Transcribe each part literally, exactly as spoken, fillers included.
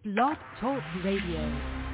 Blog Talk Radio.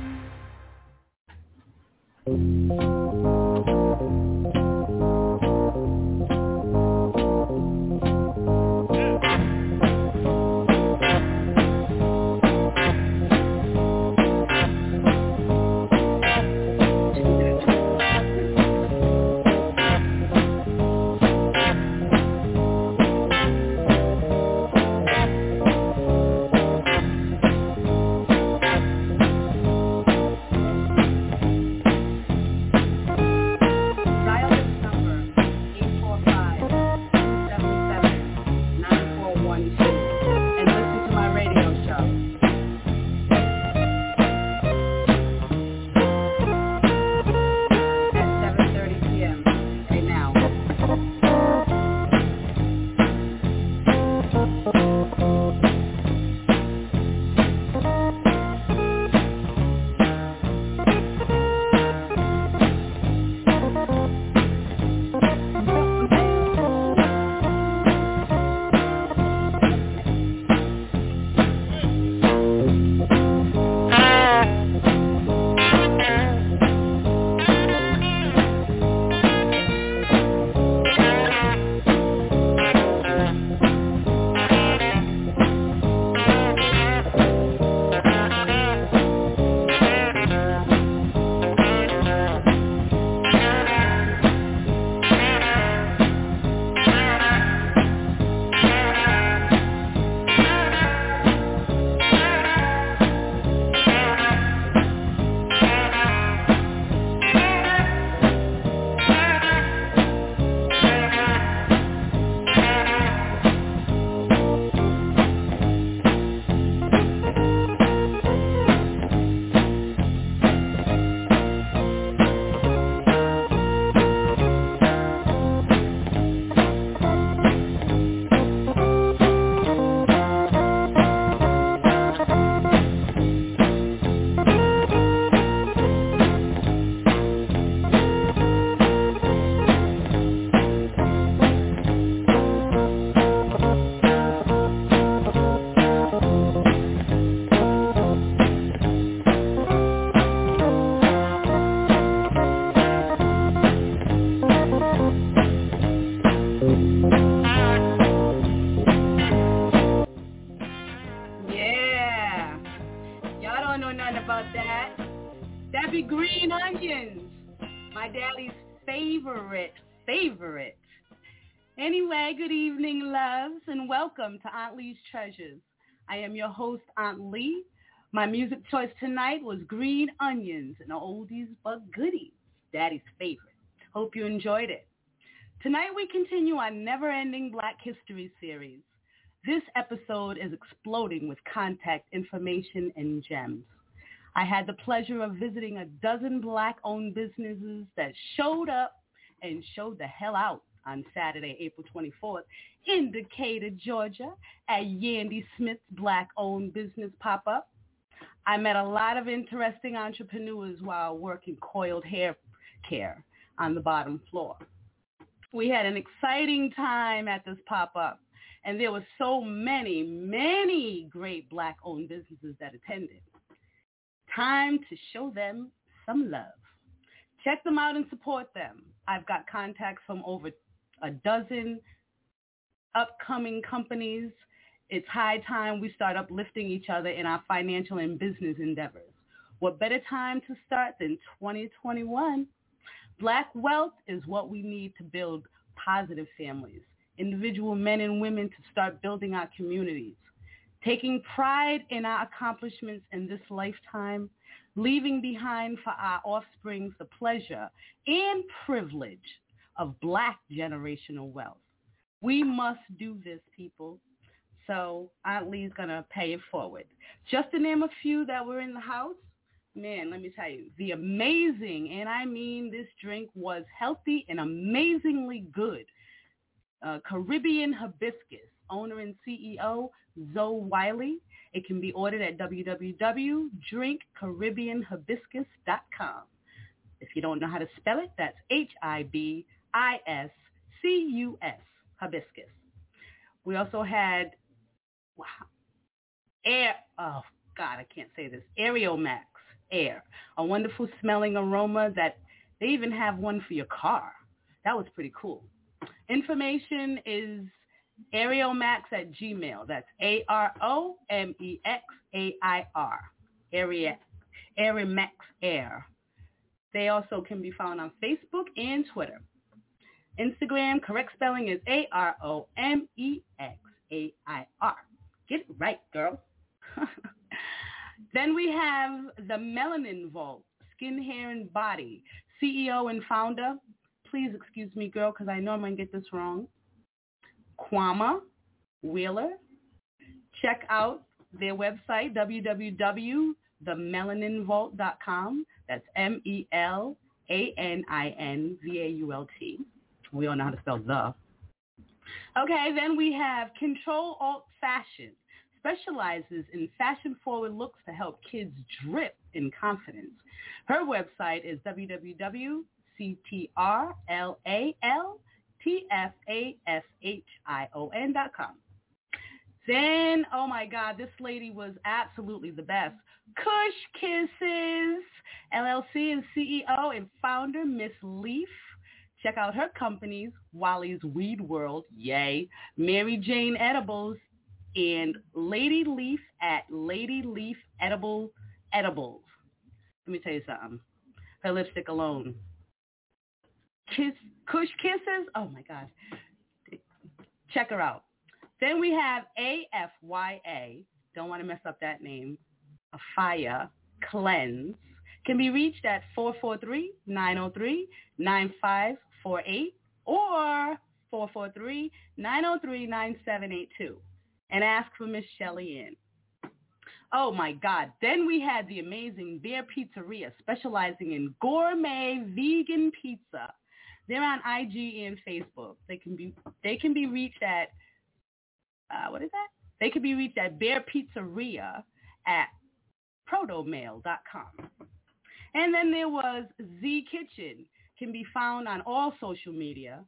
Anyway, good evening, loves, and welcome to Aunt Lee's Treasures. I am your host, Aunt Lee. My music choice tonight was Green Onions, an oldies but goodies, Daddy's favorite. Hope you enjoyed it. Tonight we continue our never-ending Black History series. This episode is exploding with contact information and gems. I had the pleasure of visiting a dozen Black-owned businesses that showed up and showed the hell out on Saturday, April twenty-fourth, in Decatur, Georgia, at Yandy Smith's Black-owned business pop-up. I met a lot of interesting entrepreneurs while working coiled hair care on the bottom floor. We had an exciting time at this pop-up, and there were so many, many great Black-owned businesses that attended. Time to show them some love. Check them out and support them. I've got contacts from over a dozen upcoming companies. It's high time we start uplifting each other in our financial and business endeavors. What better time to start than twenty twenty-one? Black wealth is what we need to build positive families, individual men and women to start building our communities, taking pride in our accomplishments in this lifetime, leaving behind for our offspring the pleasure and privilege of Black generational wealth. We must do this, people. So Aunt Lee's going to pay it forward. Just to name a few that were in the house, man, let me tell you, the amazing, and I mean this drink was healthy and amazingly good, uh, Caribbean Hibiscus, owner and C E O, Zoe Wiley. It can be ordered at w w w dot drink caribbean hibiscus dot com. If you don't know how to spell it, that's H I B I S C U S, hibiscus. We also had, wow, air, oh God, I can't say this, Aeromax Air, a wonderful smelling aroma that they even have one for your car. That was pretty cool. Information is Aeromax at Gmail. That's A R O M E X A I R. Aeromax Air. They also can be found on Facebook and Twitter. Instagram, correct spelling is A R O M E X A I R. Get it right, girl. Then we have the Melanin Vault, Skin, Hair, and Body. C E O and founder, please excuse me, girl, because I know I'm going to get this wrong, Kwama Wheeler. Check out their website, w w w dot the melanin vault dot com. That's M E L A N I N V A U L T. We all know how to spell the. Okay, then we have Control Alt Fashion. Specializes in fashion-forward looks to help kids drip in confidence. Her website is w w w dot c t r l a l t f a s h i o n dot com. Then, oh my God, this lady was absolutely the best. Kush Kisses, L L C and C E O and founder, Miss Leaf. Check out her companies, Wally's Weed World, yay, Mary Jane Edibles, and Lady Leaf at Lady Leaf Edible Edibles. Let me tell you something. Her lipstick alone. Kiss, Kush Kisses, oh my God. Check her out. Then we have A F Y A, don't want to mess up that name, Afia Cleanse. Can be reached at four four three, nine zero three, nine five four eight or four four three, nine zero three, nine seven eight two. And ask for Miss Shelly Ann. Oh, my God. Then we had the amazing Bear Pizzeria, specializing in gourmet vegan pizza. They're on I G and Facebook. They can be they can be reached at, uh, what is that? They can be reached at Bear Pizzeria at protomail dot com. And then there was Z Kitchen. Can be found on all social media.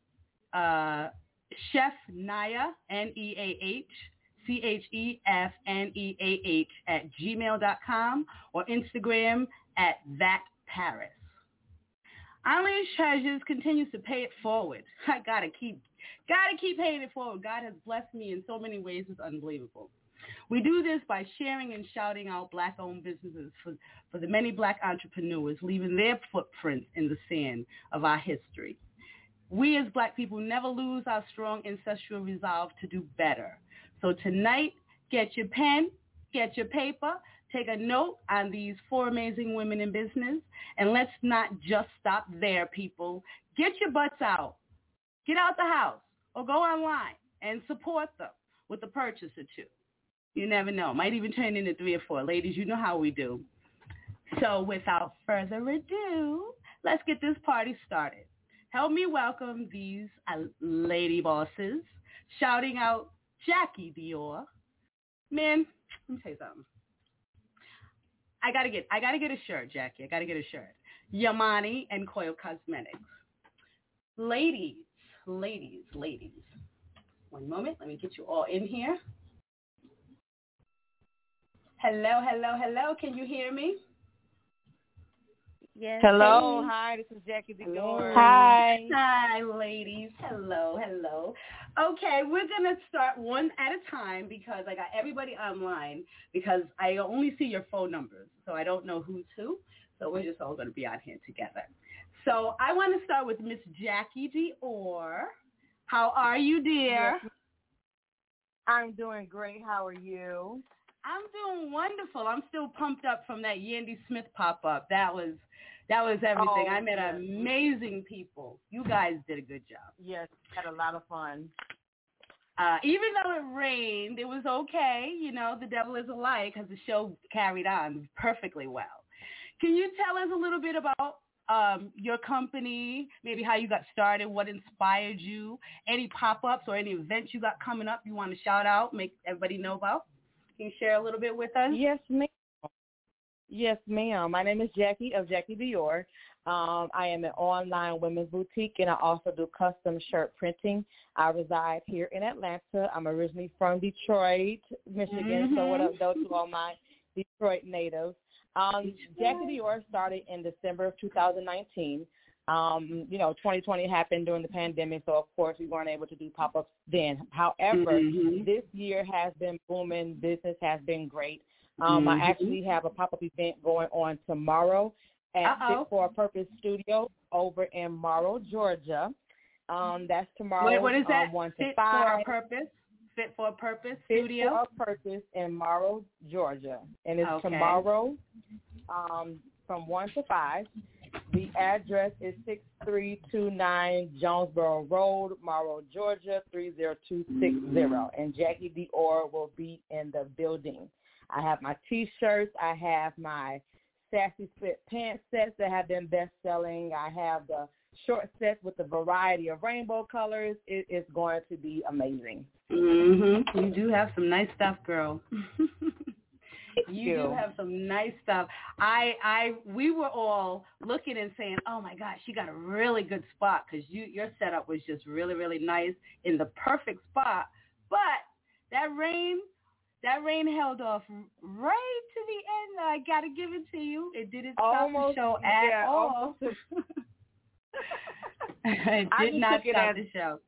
Uh Chef Naya, N E A H, C H E F N E A H at gmail dot com or Instagram at that Paris. Unleashed Treasures continues to pay it forward. I gotta keep, gotta keep paying it forward. God has blessed me in so many ways. It's unbelievable. We do this by sharing and shouting out Black-owned businesses for, for the many Black entrepreneurs, leaving their footprints in the sand of our history. We as Black people never lose our strong ancestral resolve to do better. So tonight, get your pen, get your paper, take a note on these four amazing women in business, and let's not just stop there, people. Get your butts out. Get out the house or go online and support them with a purchase or two. You never know. Might even turn into three or four. Ladies, you know how we do. So without further ado, let's get this party started. Help me welcome these uh, lady bosses, shouting out Jackie Dior. Man, let me tell you something. I gotta get, I gotta get a shirt, Jackie. I gotta get a shirt. Yamani and Coil Cosmetics. Ladies, ladies, ladies. One moment, let me get you all in here. Hello, hello, hello. Can you hear me? Yes. Hello, hey. hi, this is Jackie Dior. Hi. Hi, ladies. Hello, hello. Okay, we're going to start one at a time because I got everybody online because I only see your phone numbers, so I don't know who's who. So we're just all going to be on here together. So I want to start with Miss Jackie Dior. How are you, dear? Yes. I'm doing great. How are you? I'm doing wonderful. I'm still pumped up from that Yandy Smith pop-up. That was that was everything. Oh, I met yes. amazing people. You guys did a good job. Yes, had a lot of fun. Uh, even though it rained, it was okay. You know, the devil is a lie because the show carried on perfectly well. Can you tell us a little bit about um, your company, maybe how you got started, what inspired you, any pop-ups or any events you got coming up you want to shout out, make everybody know about? Can you share a little bit with us? Yes, ma'am. Yes, ma'am. My name is Jackie of Jackie Dior. Um, I am an online women's boutique, and I also do custom shirt printing. I reside here in Atlanta. I'm originally from Detroit, Michigan. Mm-hmm. So what up, though, to all my Detroit native. Um, Jackie Dior started in December of two thousand nineteen. Um, you know, twenty twenty happened during the pandemic, so of course we weren't able to do pop-ups then. However, mm-hmm. this year has been booming. Business has been great. Um, mm-hmm. I actually have a pop-up event going on tomorrow at Uh-oh. Fit for a Purpose Studio over in Morrow, Georgia. Um, that's tomorrow. Wait, what is that? Um, one to Fit five. for a Purpose? Fit for a Purpose Fit Studio? for a Purpose in Morrow, Georgia. And it's okay. tomorrow um, from one to five. The address is six three two nine Jonesboro Road, Morrow, Georgia, three zero two six zero. And Jackie Dior will be in the building. I have my T-shirts. I have my Sassy Split pants sets that have been best-selling. I have the short sets with a variety of rainbow colors. It is going to be amazing. Mm-hmm. You do have some nice stuff, girl. You, you do have some nice stuff. I, I, we were all looking and saying, "Oh my gosh, you got a really good spot," because you, your setup was just really, really nice in the perfect spot. But that rain, that rain held off right to the end. I gotta give it to you. It didn't stop almost, the show at yeah, all. It did not stop the show.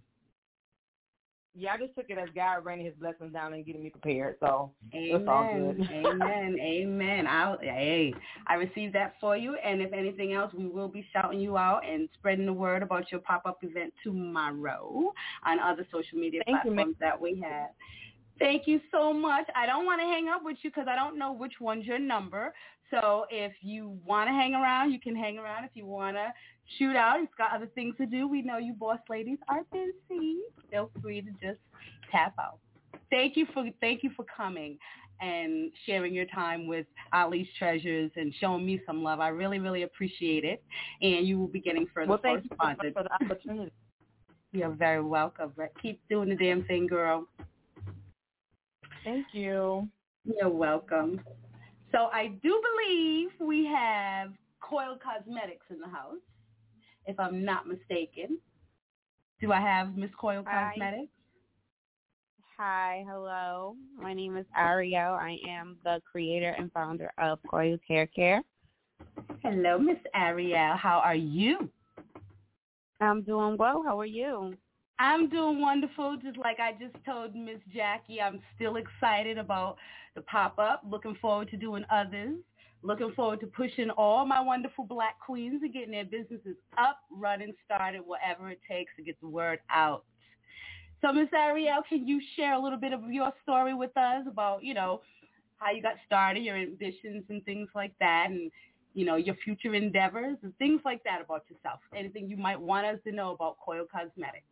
Yeah, I just took it as God raining his blessings down and getting me prepared. So amen, it's all good. amen, amen. I'll, hey, I received that for you. And if anything else, we will be shouting you out and spreading the word about your pop-up event tomorrow on other social media Thank platforms you, that we have. Thank you so much. I don't want to hang up with you because I don't know which one's your number. So if you want to hang around, you can hang around. If you want to shoot out, you've got other things to do. We know you boss ladies are busy. Feel free to just tap out. Thank you for thank you for coming and sharing your time with Ali's Treasures and showing me some love. I really, really appreciate it. And you will be getting further well, thank correspondence. You for the opportunity. You're very welcome. Keep doing the damn thing, girl. Thank you. You're welcome. So I do believe we have Coil Cosmetics in the house, if I'm not mistaken. Do I have Miss Coil Hi. Cosmetics? Hi, hello. My name is Ariel. I am the creator and founder of Coil's Hair Care. Hello, Miss Ariel. How are you? I'm doing well. How are you? I'm doing wonderful. Just like I just told Miss Jackie, I'm still excited about the pop-up. Looking forward to doing others. Looking forward to pushing all my wonderful black queens and getting their businesses up, running, started, whatever it takes to get the word out. So, Miss Ariel, can you share a little bit of your story with us about, you know, how you got started, your ambitions and things like that, and, you know, your future endeavors and things like that about yourself? Anything you might want us to know about Coil Cosmetics?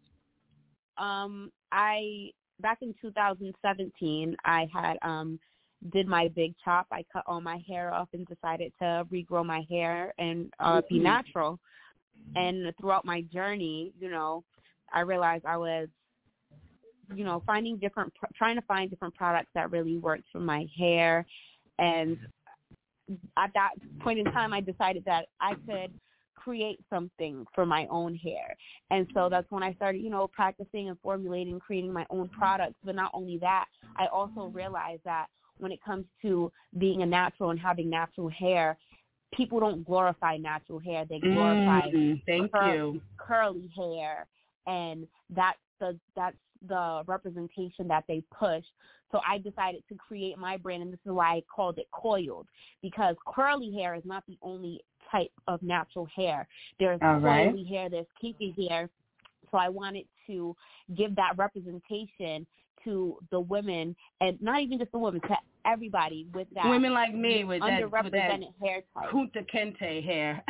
Um, I back in two thousand seventeen, I had um did my big chop. I cut all my hair off and decided to regrow my hair and uh, be natural. And throughout my journey, you know, I realized I was, you know, finding different, trying to find different products that really worked for my hair. And at that point in time, I decided that I could create something for my own hair. And so that's when I started, you know, practicing and formulating, creating my own products. But not only that, I also realized that when it comes to being a natural and having natural hair, people don't glorify natural hair. They glorify mm, thank cur- you. curly hair. And that's the, that's the representation that they push. So I decided to create my brand, and this is why I called it Coiled, because curly hair is not the only type of natural hair. There's All right. curly hair, there's kinky hair. So I wanted to give that representation to the women, and not even just the women, to everybody with that women like me with that, underrepresented with that hair type. Kunta Kinte hair.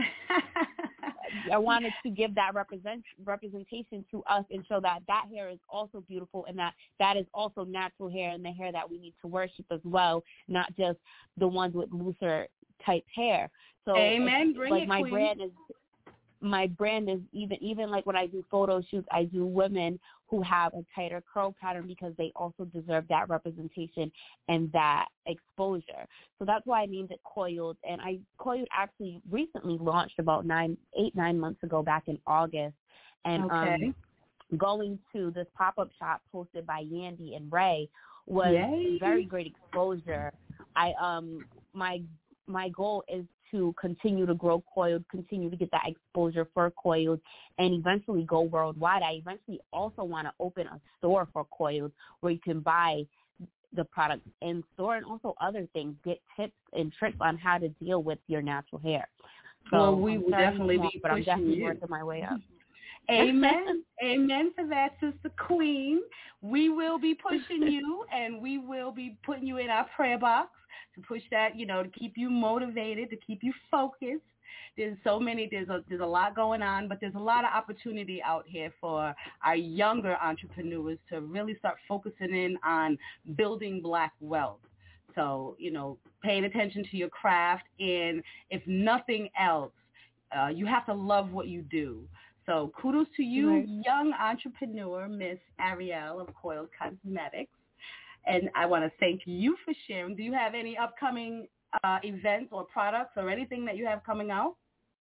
I wanted to give that represent representation to us and show that that hair is also beautiful, and that that is also natural hair and the hair that we need to worship as well, not just the ones with looser type hair. So Amen. Bring like it, my queen. brand is my brand is even even like when I do photo shoots, I do women who have a tighter curl pattern because they also deserve that representation and that exposure. So that's why I named it Coiled. And I Coiled actually recently launched about nine, eight, nine months ago, back in August. And okay. um, going to this pop-up shop hosted by Yandy and Ray, was Yay. very great exposure. I um my my goal is to continue to grow coiled, continue to get that exposure for coiled, and eventually go worldwide. I eventually also want to open a store for coiled where you can buy the products in store and also other things, get tips and tricks on how to deal with your natural hair. So well, we will definitely small, be but I'm pushing definitely you. working my way up. Amen. Amen for that, Sister Queen. We will be pushing you, and we will be putting you in our prayer box to push that, you know, to keep you motivated, to keep you focused. There's so many, there's a, there's a lot going on, but there's a lot of opportunity out here for our younger entrepreneurs to really start focusing in on building Black wealth. So, you know, paying attention to your craft, and if nothing else, uh, you have to love what you do. So kudos to you, Right. young entrepreneur, Miss Ariel of Coiled Cosmetics. And I want to thank you for sharing. Do you have any upcoming uh, events or products or anything that you have coming out?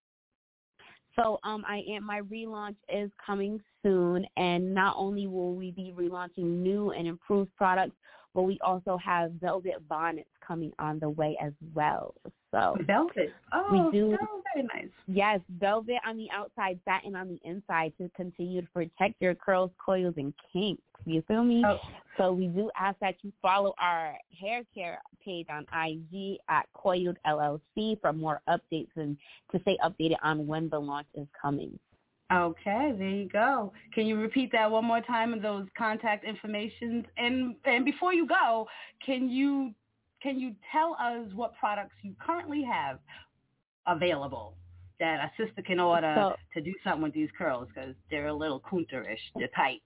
So um, I am. My relaunch is coming soon, and not only will we be relaunching new and improved products, but we also have velvet bonnets coming on the way as well. So Velvet. Oh, we do. oh, very nice. Yes, velvet on the outside, satin on the inside to continue to protect your curls, coils, and kinks. You feel me? Oh. So we do ask that you follow our hair care page on I G at Coiled L L C for more updates and to stay updated on when the launch is coming. Okay, there you go. Can you repeat that one more time and those contact informations? And and before you go, can you can you tell us what products you currently have available that a sister can order So, to do something with these curls, because they're a little kunterish, they're tight.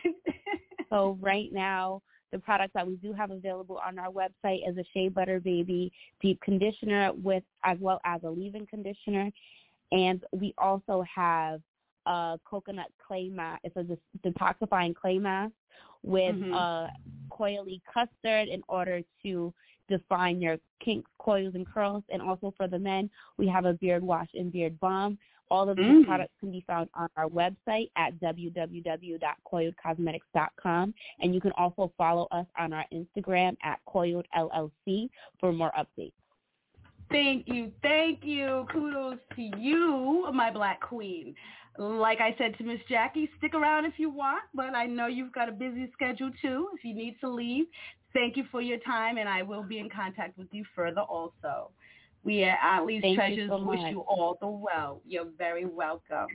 so right now, the products that we do have available on our website is a Shea Butter Baby deep conditioner with as well as a leave-in conditioner, and we also have a coconut clay mask. It's a detoxifying clay mask with mm-hmm. a coily custard in order to define your kinks, coils, and curls. And also for the men, we have a beard wash and beard balm. All of these mm. products can be found on our website at w w w dot coiled cosmetics dot com. And you can also follow us on our Instagram at Coiled L L C for more updates. Thank you. Thank you. Kudos to you, my Black queen. Like I said to Miss Jackie, stick around if you want, but I know you've got a busy schedule too if you need to leave. Thank you for your time, and I will be in contact with you further also. We at Aunt Lee's Thank Treasures you so wish much. you all the well. You're very welcome.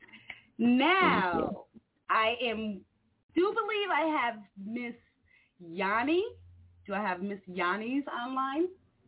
Now, I am, do believe I have Miss Yanni. Do I have Miss Yanni's online?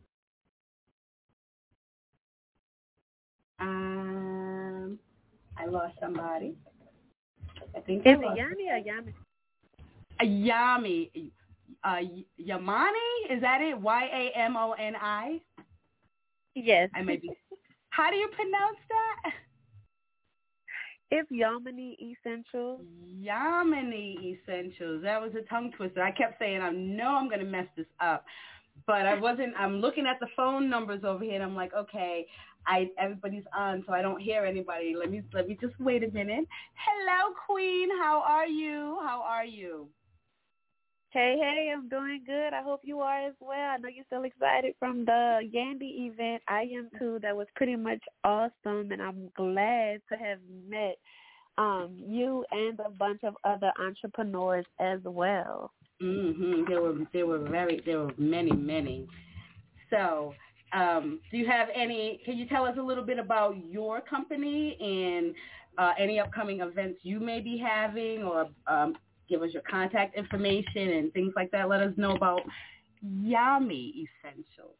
Um, I lost somebody. I think Is I it lost Yanni or Yami? Uh, Yami. Uh, Yamani? Is that it? Y A M O N I? Yes. I may be. How do you pronounce that? It's Yamini Essentials. Yamini Essentials. That was a tongue twister. I kept saying, I know I'm going to mess this up. But I wasn't, I'm looking at the phone numbers over here, and I'm like, okay, I everybody's on, so I don't hear anybody. Let me let me just wait a minute. Hello, Queen. How are you? How are you? Hey, hey, I'm doing good. I hope you are as well. I know you're still excited from the Yandy event. I am too. That was pretty much awesome, and I'm glad to have met um, you and a bunch of other entrepreneurs as well. Mm-hmm. There were there were very there were many many. So, um, do you have any? Can you tell us a little bit about your company and uh, any upcoming events you may be having, or um, give us your contact information and things like that? Let us know about Yami Essentials.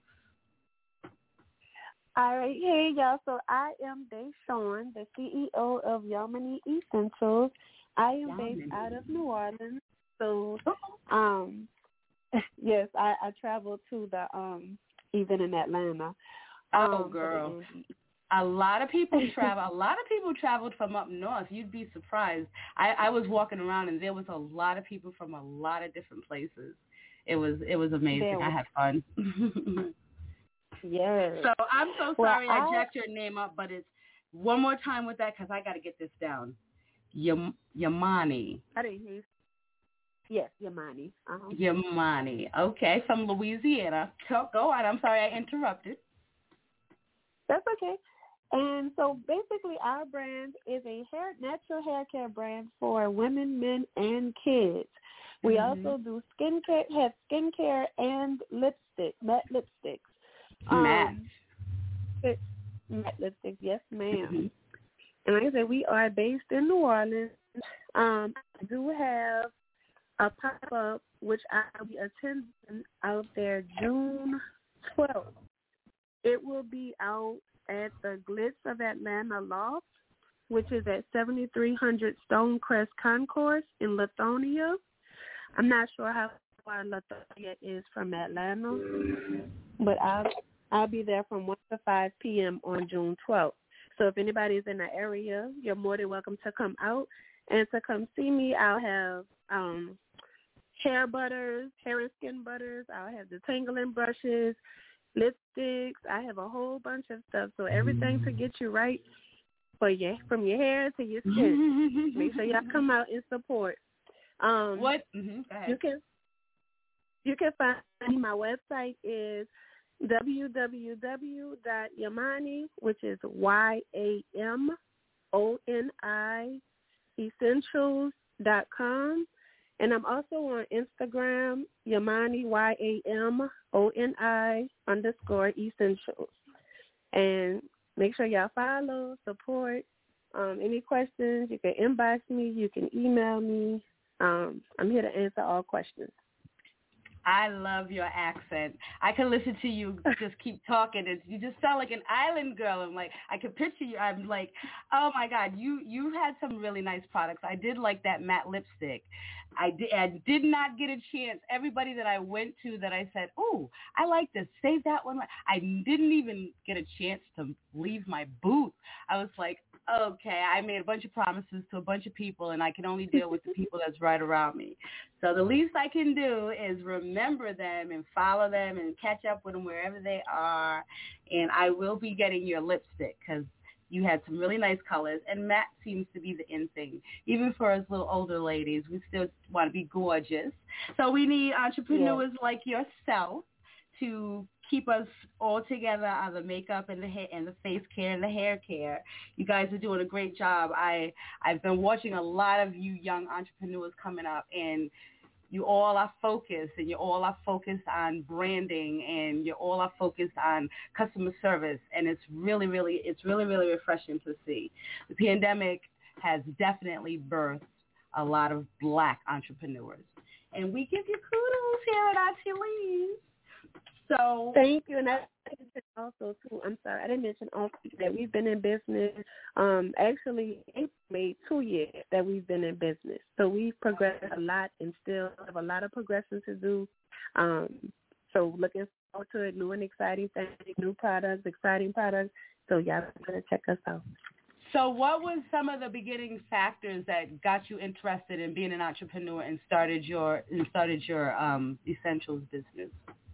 All right, hey y'all. So I am Deshawn, the C E O of Yamini Essentials. I am Yamini. based out of New Orleans. So, um, yes, I, I traveled to the um event in Atlanta. Oh, um, girl. A lot of people travel. A lot of people traveled from up north. You'd be surprised. I, I was walking around, and there was a lot of people from a lot of different places. It was it was amazing. Was, I had fun. Yes. So I'm so well, sorry I, I jacked your name up, but it's one more time with that because I got to get this down. Yam, Yamani. I didn't hear you. Yes, Yamani. Uh-huh. Yamani. Okay, from Louisiana. Go, go on. I'm sorry I interrupted. That's okay. And so basically our brand is a hair natural hair care brand for women, men, and kids. We mm-hmm. also do skincare, have skincare and lipstick, matte lipsticks. Matte. Um, matte lipsticks, yes, ma'am. Mm-hmm. And like I said, we are based in New Orleans. Um, I do have a pop-up, which I'll be attending out there June twelfth. It will be out at the Glitz of Atlanta Loft, which is at seventy-three hundred Stonecrest Concourse in Lithonia. I'm not sure how far Lithonia is from Atlanta, but I'll, I'll be there from one to five p.m. on June twelfth. So if anybody's in the area, you're more than welcome to come out and to come see me. I'll have um, hair butters, hair and skin butters. I'll have detangling brushes, lipsticks. I have a whole bunch of stuff. So everything to get you right for your, from your hair to your skin. Make sure y'all come out and support. Um, what? Mm-hmm. Go ahead. You can you can find me. My website is w w w dot yamani, which is Y A M O N I essentials dot com. And I'm also on Instagram, Yamani, Y A M O N I underscore essentials. And make sure y'all follow, support. Um, any questions, you can inbox me, you can email me. Um, I'm here to answer all questions. I love your accent. I can listen to you just keep talking. It's, you just sound like an island girl. I'm like, I can picture you. I'm like, oh my God, you you had some really nice products. I did like that matte lipstick. I did, I did not get a chance. Everybody that I went to that I said, oh, I like this, save that one. I didn't even get a chance to leave my booth. I was like, okay, I made a bunch of promises to a bunch of people, and I can only deal with the people that's right around me. So the least I can do is remember them and follow them and catch up with them wherever they are. And I will be getting your lipstick because you had some really nice colors, and matte seems to be the in thing. Even for us little older ladies, we still want to be gorgeous. So we need entrepreneurs yes. like yourself to keep us all together on the makeup and the hair and the face care and the hair care. You guys are doing a great job. I, I've been watching a lot of you young entrepreneurs coming up, and you all are focused, and you all are focused on branding, and you all are focused on customer service. And it's really, really, it's really, really refreshing to see. The pandemic has definitely birthed a lot of Black entrepreneurs. And we give you kudos here at Auntie Lee's. So thank you, and I mentioned also too. I'm sorry, I didn't mention also that we've been in business. Um, actually, it made two years that we've been in business, so we've progressed a lot and still have a lot of progression to do. Um, so looking forward to it, new and exciting things, new products, exciting products. So y'all gotta check us out. So what was some of the beginning factors that got you interested in being an entrepreneur and started your and started your um, essentials business?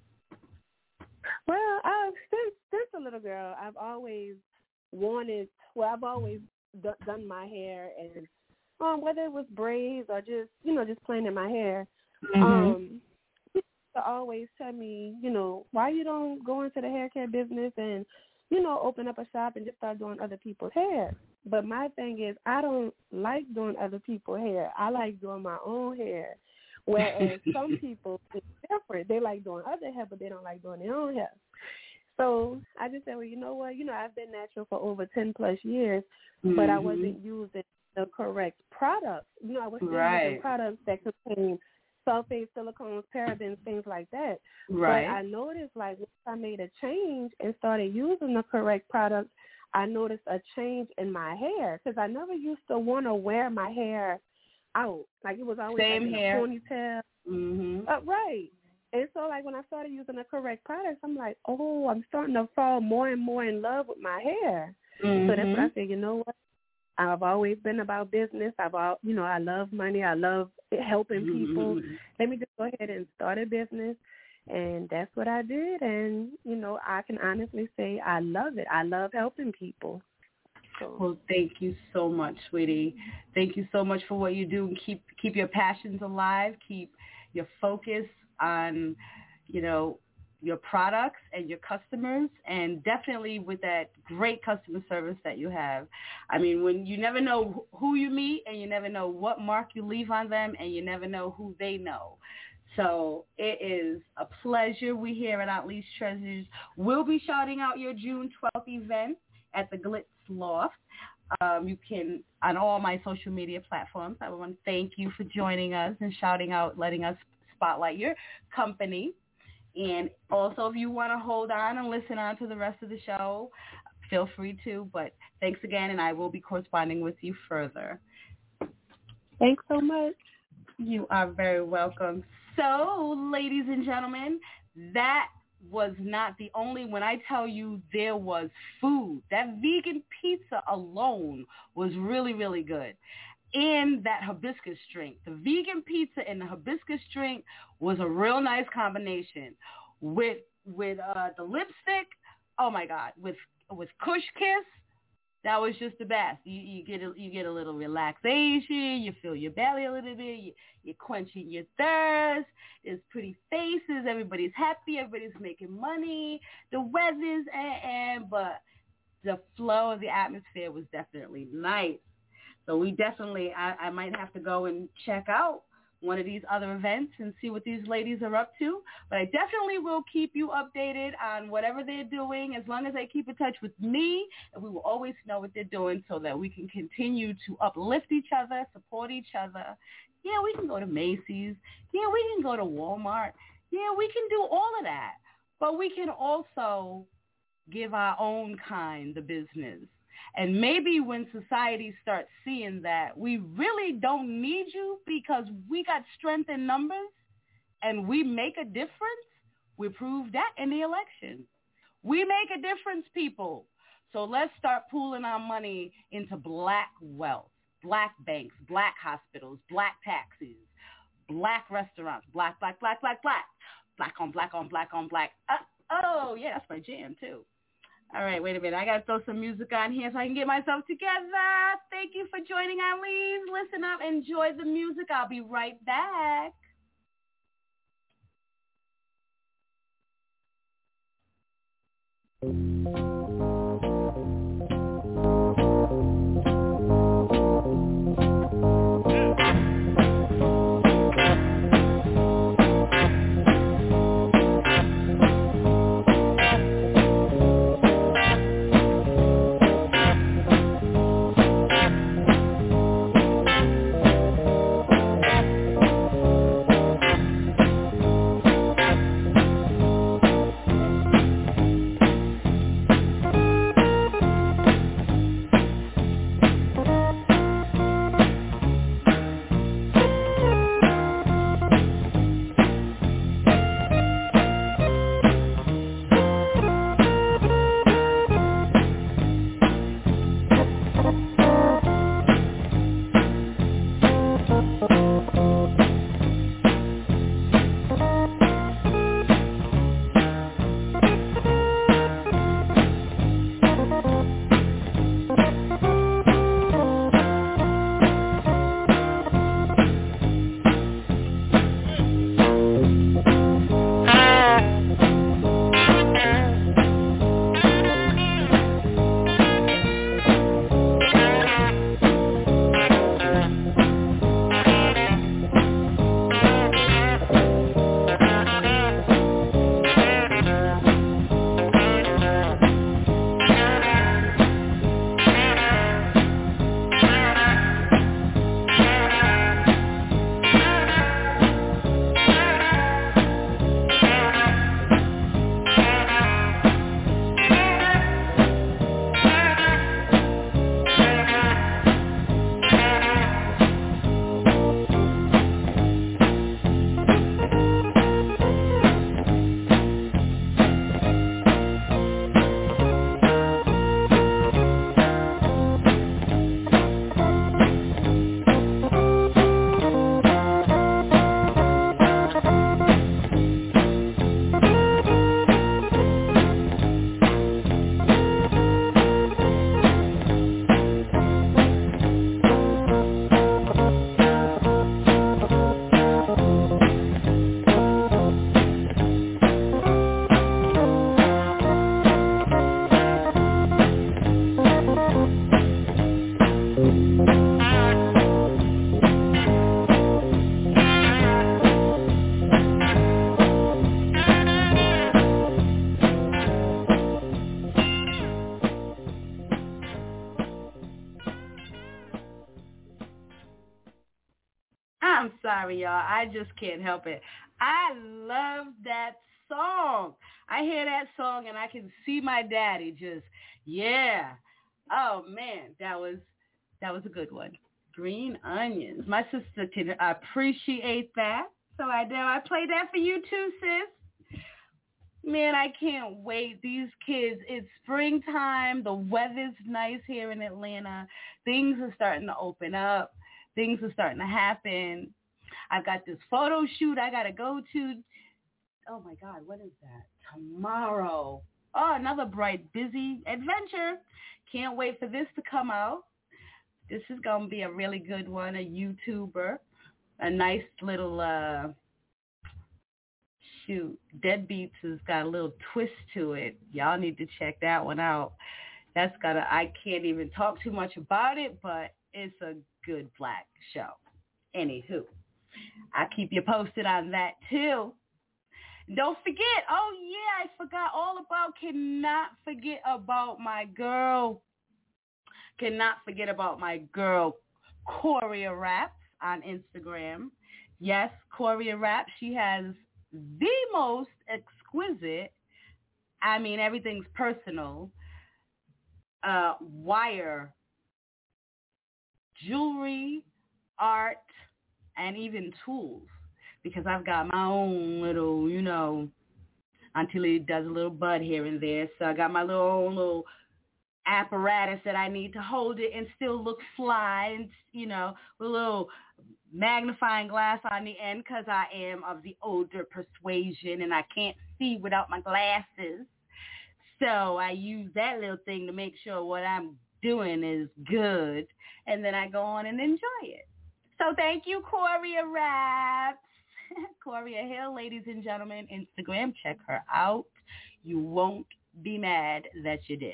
Well, I've, since, since a little girl, I've always wanted, well, I've always d- done my hair, and um, whether it was braids or just, you know, just plain in my hair, mm-hmm. um, people always tell me, you know, why you don't go into the hair care business and, you know, open up a shop and just start doing other people's hair. But my thing is, I don't like doing other people's hair. I like doing my own hair. Whereas some people, it's different. They like doing other hair, but they don't like doing their own hair. So I just said, well, you know what? You know, I've been natural for over ten plus years, mm-hmm. but I wasn't using the correct products. You know, I was still right. using products that contain sulfates, silicones, parabens, things like that. Right. But I noticed, like, once I made a change and started using the correct products, I noticed a change in my hair because I never used to want to wear my hair out. Like, it was always Same like hair. a ponytail. Mm-hmm. Uh, right. And so, like, when I started using the correct products, I'm like, oh, I'm starting to fall more and more in love with my hair. Mm-hmm. So that's what I said, you know what? I've always been about business. I've all, you know, I love money. I love helping people. Mm-hmm. Let me just go ahead and start a business. And that's what I did. And, you know, I can honestly say I love it. I love helping people. So. Well, thank you so much, sweetie. Thank you so much for what you do. Keep keep your passions alive. Keep your focus on, you know, your products and your customers, and definitely with that great customer service that you have. I mean, when you never know who you meet, and you never know what mark you leave on them, and you never know who they know. So it is a pleasure. We here at Aunt Lee's Treasures will be shouting out your June twelfth event at the Glitz Loft. Um, you can, on all my social media platforms, I want to thank you for joining us and shouting out, letting us spotlight your company. And also, if you want to hold on and listen on to the rest of the show, feel free to. But thanks again, and I will be corresponding with you further. Thanks so much. You are very welcome. So, ladies and gentlemen, that was not the only, when I tell you there was food, that vegan pizza alone was really, really good. And that hibiscus drink. The vegan pizza and the hibiscus drink was a real nice combination. With with uh, the lipstick, oh my God, with with Kush Kiss, that was just the best. You, you get a, you get a little relaxation, you fill your belly a little bit, you, you're quenching your thirst, there's pretty faces, everybody's happy, everybody's making money, the weather's and, and but the flow of the atmosphere was definitely nice. So we definitely, I, I might have to go and check out one of these other events and see what these ladies are up to. But I definitely will keep you updated on whatever they're doing, as long as they keep in touch with me, and we will always know what they're doing so that we can continue to uplift each other, support each other. Yeah, we can go to Macy's. Yeah, we can go to Walmart. Yeah, we can do all of that. But we can also give our own kind the business. And maybe when society starts seeing that we really don't need you because we got strength in numbers and we make a difference, we prove that in the election. We make a difference, people. So let's start pooling our money into black wealth, black banks, black hospitals, black taxis, black restaurants, black, black, black, black, black, black on black on black on black. Uh, oh, yeah, that's my jam, too. All right, wait a minute. I got to throw some music on here so I can get myself together. Thank you for joining Aunt Lee's. Listen up. Enjoy the music. I'll be right back. sorry, y'all. I just can't help it. I love that song. I hear that song and I can see my daddy just, yeah. Oh, man, that was that was a good one. Green Onions. My sister can appreciate that. So I know I play that for you too, sis. Man, I can't wait. These kids, it's springtime. The weather's nice here in Atlanta. Things are starting to open up. Things are starting to happen. I've got this photo shoot I got to go to. Oh, my God, what is that? Tomorrow. Oh, another bright, busy adventure. Can't wait for this to come out. This is going to be a really good one, a YouTuber. A nice little, uh, shoot, Deadbeats has got a little twist to it. Y'all need to check that one out. That's got a, I can't even talk too much about it, but it's a good black show. Anywho, I'll keep you posted on that too. Don't forget, oh yeah, I forgot all about, cannot forget about my girl. Cannot forget about my girl, Coria Raps on Instagram. Yes, Coria Raps. She has the most exquisite, I mean, everything's personal, uh, wire, jewelry, art, and even tools. Because I've got my own little, you know, until he does a little bud here and there. So I got my little own little apparatus that I need to hold it and still look fly, and, you know, with a little magnifying glass on the end because I am of the older persuasion and I can't see without my glasses. So I use that little thing to make sure what I'm doing is good, and then I go on and enjoy it. So thank you, Coria Raps. Coria Hill, ladies and gentlemen, Instagram, check her out. You won't be mad that you did.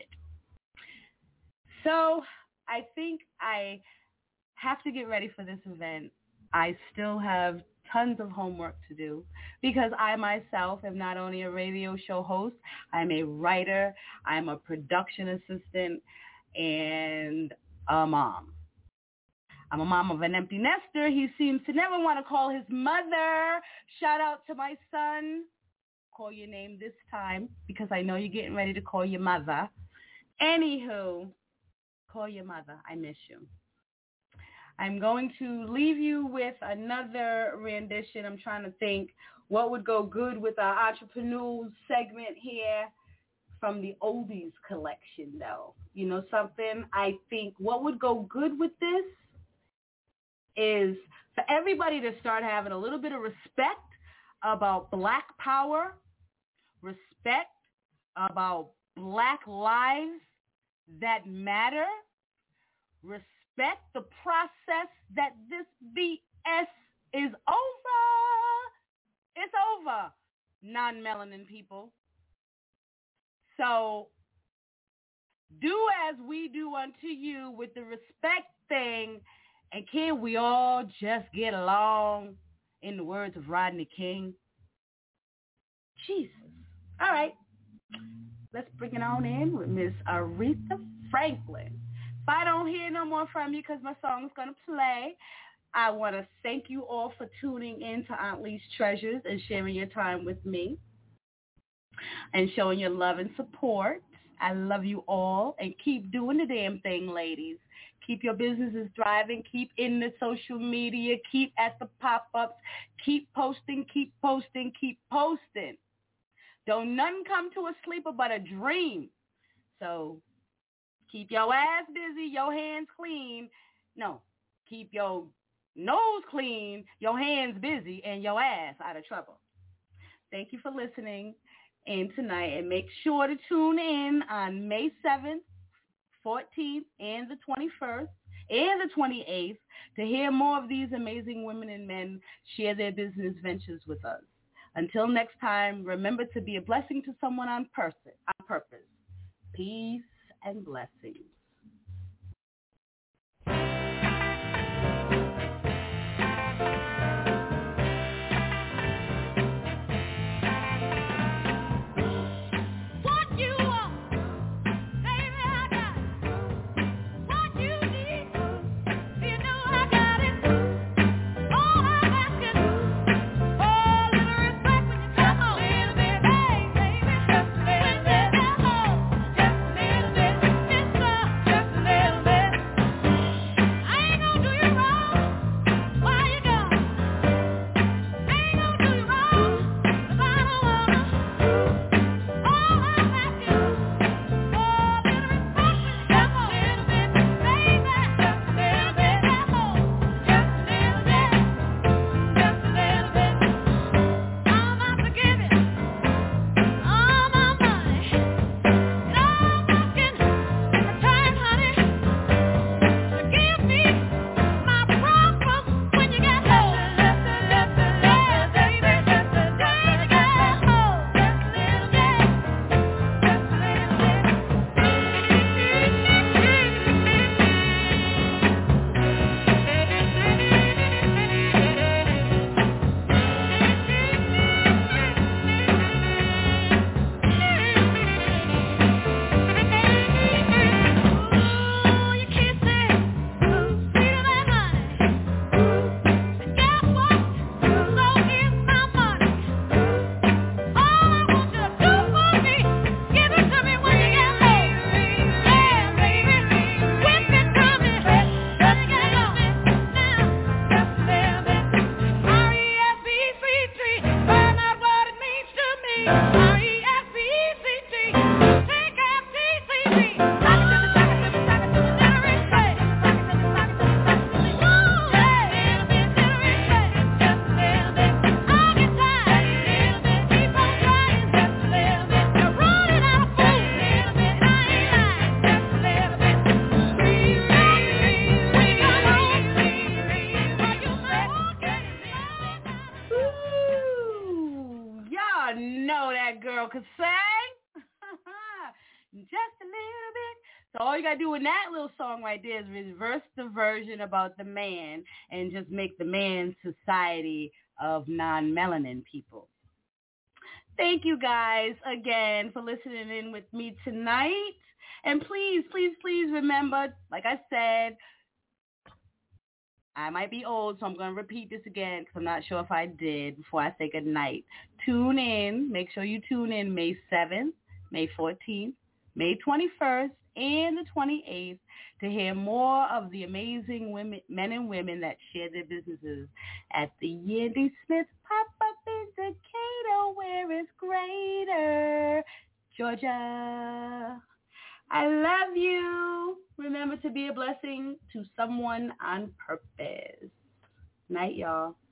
So I think I have to get ready for this event. I still have tons of homework to do because I myself am not only a radio show host, I'm a writer, I'm a production assistant, and a mom. I'm a mom of an empty nester. He seems to never want to call his mother. Shout out to my son. Call your name this time because I know you're getting ready to call your mother. Anywho, call your mother. I miss you. I'm going to leave you with another rendition. I'm trying to think what would go good with our entrepreneurs segment here from the oldies collection, though. You know something? I think what would go good with this is for everybody to start having a little bit of respect about Black power, respect about Black lives that matter, respect the process that this B S is over. It's over, non-melanin people. So do as we do unto you with the respect thing, and can we all just get along, in the words of Rodney King? Jesus. All right. Let's bring it on in with Miss Aretha Franklin. If I don't hear no more from you because my song's going to play, I want to thank you all for tuning in to Aunt Lee's Treasures and sharing your time with me and showing your love and support. I love you all, and keep doing the damn thing, ladies. Keep your businesses driving. Keep in the social media. Keep at the pop-ups. Keep posting, keep posting, keep posting. Don't nothing come to a sleeper but a dream. So keep your ass busy, your hands clean. No, keep your nose clean, your hands busy, and your ass out of trouble. Thank you for listening in tonight, and make sure to tune in on May seventh, fourteenth, and the twenty-first, and the twenty-eighth to hear more of these amazing women and men share their business ventures with us. Until next time, remember to be a blessing to someone on purpose. On purpose. Peace and blessings. Oh, I got So all you got to do in that little song right there is reverse the version about the man and just make the man society of non-melanin people. Thank you guys again for listening in with me tonight. And please, please, please remember, like I said, I might be old, so I'm going to repeat this again because I'm not sure if I did before I say goodnight. Tune in. Make sure you tune in May seventh, May fourteenth, May twenty-first, and the twenty-eighth to hear more of the amazing women, men and women that share their businesses at the Yandy Smith Pop-Up in Decatur, where it's greater, Georgia. I love you. Remember to be a blessing to someone on purpose. Night, y'all.